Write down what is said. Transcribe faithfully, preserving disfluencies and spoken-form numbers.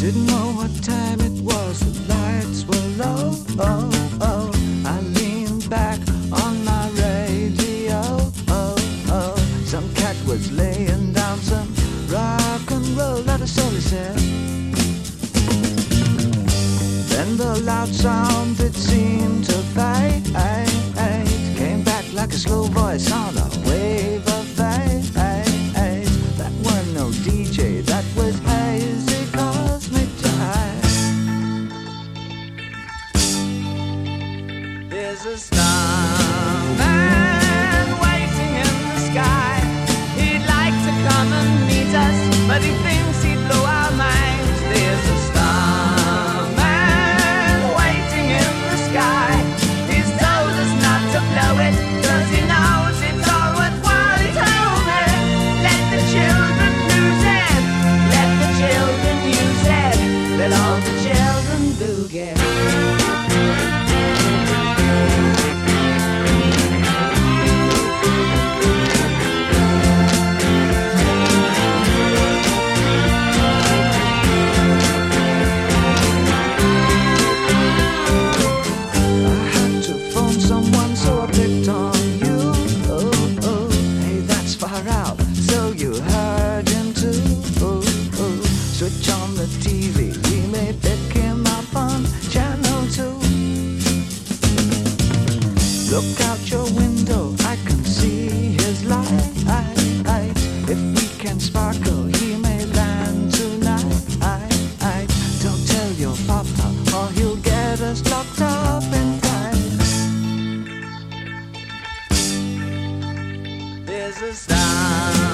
Didn't know what time it was, the lights were low. Oh, oh. I leaned back on my radio. Oh, oh. Some cat was laying down some rock and roll, that is all he said. Then the loud sound that seemed to fade came back like a slow voice on a wave of fate. That weren't no D J, that was hazy cosmic jive. There's a starman waiting in the sky. He'd like to come and meet us, but he thinks he'd blow our minds. There's a starman waiting in the sky. He's told us not to blow it, 'cause he knows it's all worthwhile. He told me, let the children lose it, let the children use it, let all the children boogie. Switch on the T V, we may pick him up on channel two. Look out your window, I can see his light. If we can sparkle, he may land tonight. Don't tell your papa, or he'll get us locked up in time. There's a star